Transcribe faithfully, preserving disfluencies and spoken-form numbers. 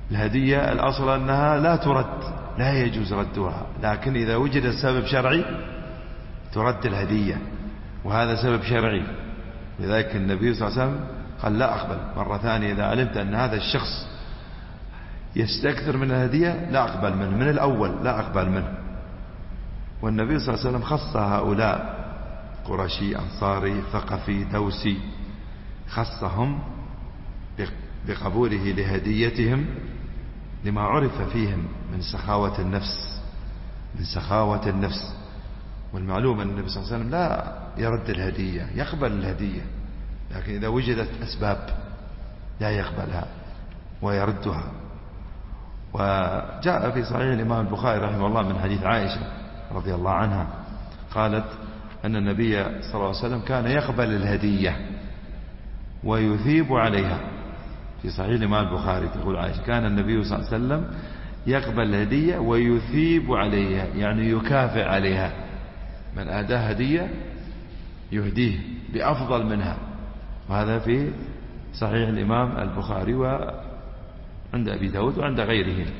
الهدية الأصل أنها لا ترد، لا يجوز ردها، لكن إذا وجد سبب شرعي ترد الهدية، وهذا سبب شرعي. لذلك النبي صلى الله عليه وسلم قال لا أقبل مرة ثانية إذا علمت أن هذا الشخص يستكثر من الهدية لا أقبل منه، من الأول لا أقبل منه. والنبي صلى الله عليه وسلم خص هؤلاء قرشي أنصاري ثقفي دوسي، خصهم بقبوله لهديتهم لما عرف فيهم من سخاوة النفس، من سخاوة النفس. والمعلوم أن النبي صلى الله عليه وسلم لا يرد الهدية، يقبل الهدية، لكن إذا وجدت أسباب لا يقبلها ويردها. وجاء في صحيح الإمام البخاري رحمه الله من حديث عائشة رضي الله عنها قالت أن النبي صلى الله عليه وسلم كان يقبل الهدية ويثيب عليها. في صحيح الإمام البخاري تقول عائشة كان النبي صلى الله عليه وسلم يقبل الهدية ويثيب عليها، يعني يكافئ عليها، من أهداه هدية يهديه بأفضل منها. وهذا في صحيح الإمام البخاري وعند أبي داود وعند غيره.